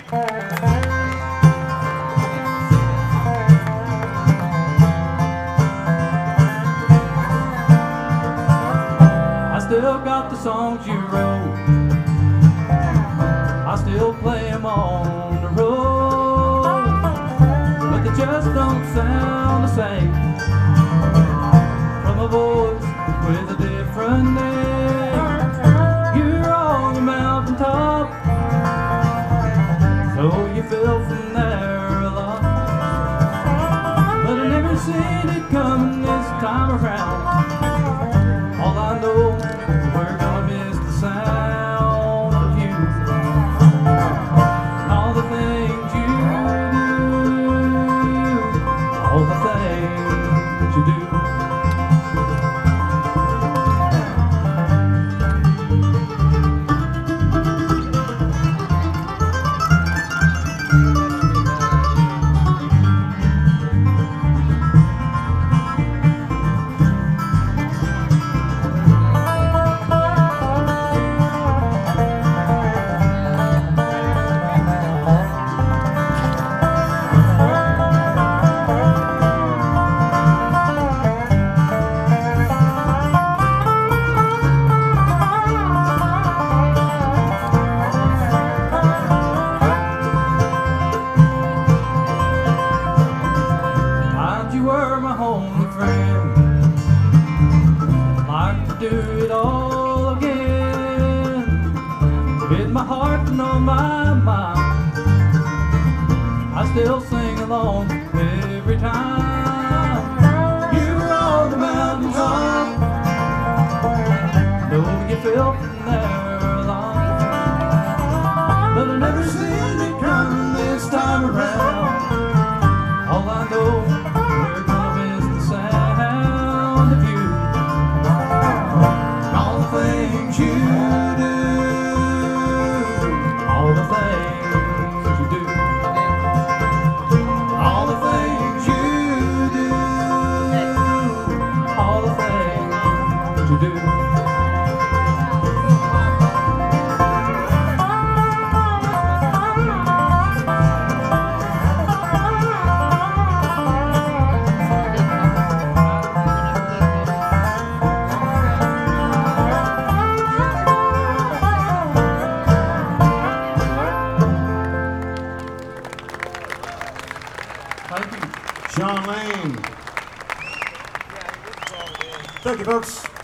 I still got the songs you wrote, I still play them on the road, but they just don't sound the same from a voice with a different name. You're on the mountaintop, so you fell from there a lot, but I never seen it coming this time around. All I know, we're gonna miss the sound of you, all the things you do, all the things you do. You were my only friend, I'd like to do it all again, with my heart and on my mind. I still sing along every time. You were on the mountaintop, know you fell from there along, but I never seen it coming this time around. All I know, things you do, all the things you do, all the things you do, all the things you do. Thank you. Shawn Lane. Thank you, folks.